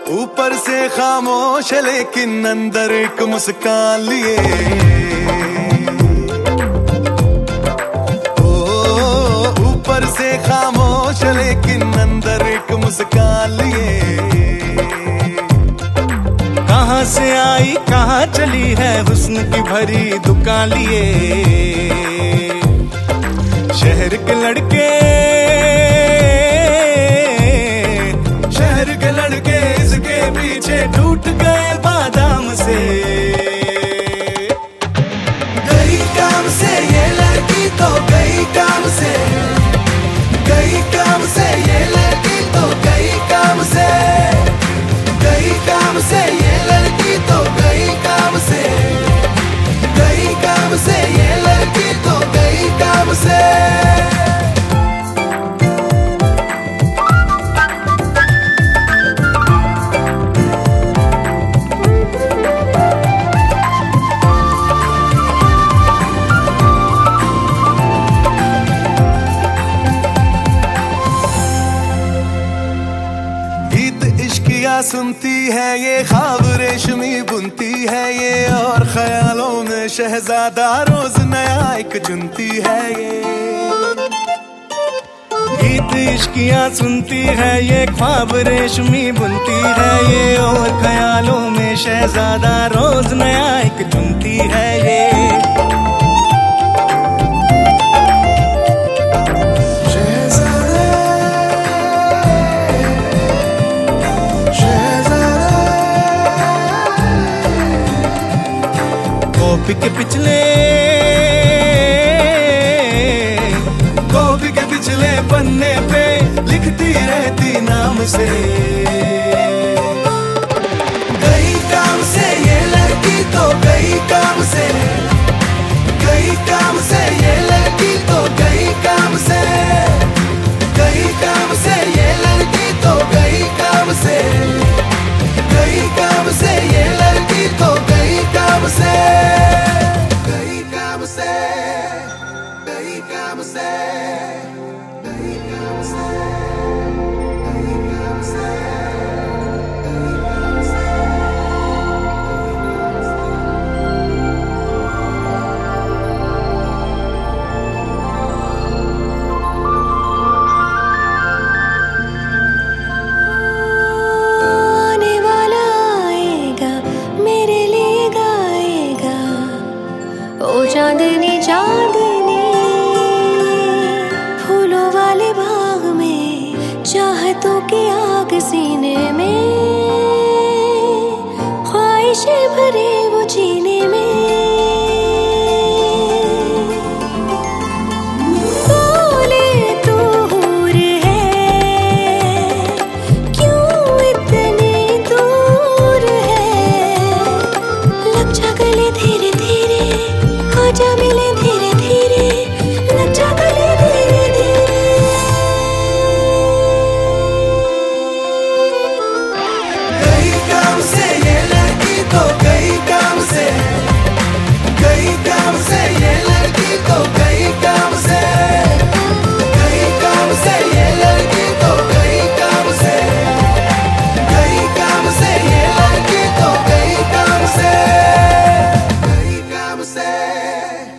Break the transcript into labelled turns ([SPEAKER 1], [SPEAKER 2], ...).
[SPEAKER 1] ऊपर से खामोश लेकिन अंदर एक मुस्कान लिए। ओ ऊपर से खामोश लेकिन अंदर एक मुस्कान लिए।
[SPEAKER 2] कहाँ से आई कहाँ चली है हुस्न की भरी दुकान लिए। शहर के लड़के इसके पीछे टूट गए बादाम से।
[SPEAKER 1] गई काम से ये लड़की तो गई काम से, गई काम से ये लड़की तो गई काम से, गई काम से ये लड़की तो गई काम से, गई काम से ये लड़की तो गई काम से। सुनती है ये ख्वाब रेशमी बुनती है ये, और ख्यालों में शहजादा रोज नया एक चुनती है ये।
[SPEAKER 2] गीत इश्कियाँ सुनती है ये, ख्वाब रेशमी बुनती है ये, और ख्यालों में शहजादा रोज नया एक चुनती है ये। कॉपी के पिछले पन्ने पे लिखती रहती नाम से।
[SPEAKER 1] गई काम से ये लड़की तो गई काम से, गई काम से ये लड़की तो गई काम से, गई काम से ये लड़की तो गई काम से, गई काम से ये लड़की तो गई काम से, गई काम से, गई काम से, गई काम से, गई काम से।
[SPEAKER 3] चांदनी चांदनी फूलों वाले बाग में, चाहतों की आग सीने में, ख्वाहिशें भरे वो जीने में। बोले तू हूर है क्यों इतनी दूर है, लग जा गले धीरे धीरे, आजा मिले धीरे धीरे, लग जा गले धीरे धीरे।
[SPEAKER 1] गई काम से ये लड़की तो गई काम से, गई काम से ये लड़की तो गई काम से, गई काम से ये लड़की तो गई काम से, गई काम से ये लड़की तो गई काम से, गई काम से।